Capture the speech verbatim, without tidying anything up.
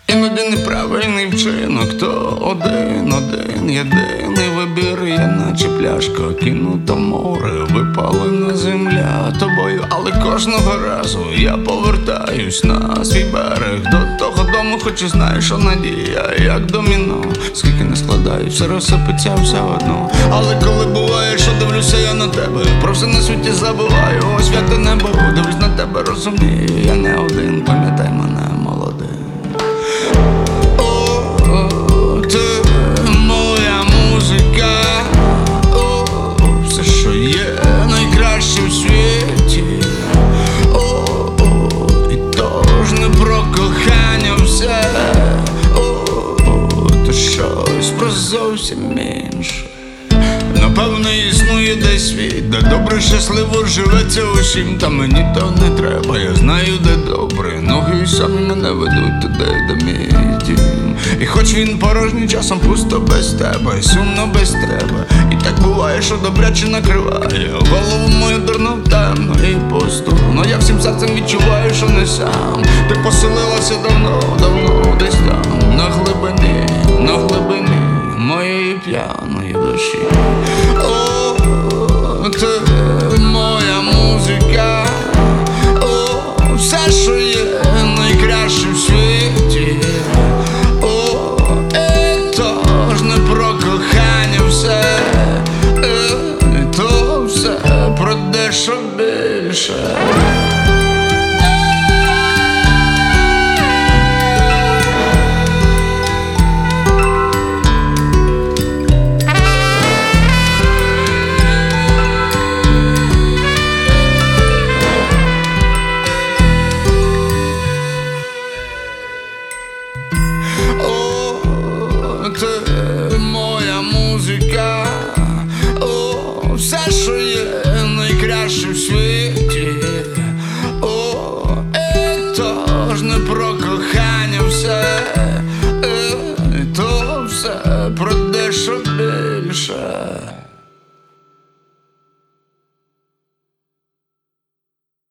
Іноді неправильний вчинок, то один, один, єдиний вибір. Я наче пляшка кинута в море, випалена земля тобою. Але кожного разу я повертаюсь на свій берег, до того дому, хоч і знаєш, що надія як доміно. Скільки не складаю, все розсипеться все одно. Але коли буває, що дивлюся я на тебе, про все на світі забуваю. Ось святе небо, дивлюсь на тебе, розумію, я не один, пам'ятай мене молодим. Найкраще в світі, о-о, і то ж не про кохання все, о-о, то щось про зовсім інше. Напевно, існує десь світ, де добре, щасливо живеться усім. Та мені то не треба, я знаю, де добре. Ноги самі мене ведуть туди, де мій дім. І хоч він порожній, часом пусто без тебе, сумно без тебе. І так буває, що добряче накриває голову мою дурну, темну і пусту. Но я всім серцем відчуваю, що не сам. Ти поселилася давно, давно десь там, на глибині, на глибині моєї п'яної душі. О, ти моя музика, о, все, що є найкраще в світі. О, і то ж не про кохання все, і то все про дещо більше. Ти моя музика, о, все, що є найкраще в світі. О, і то ж не про кохання все, і то все про дещо більше.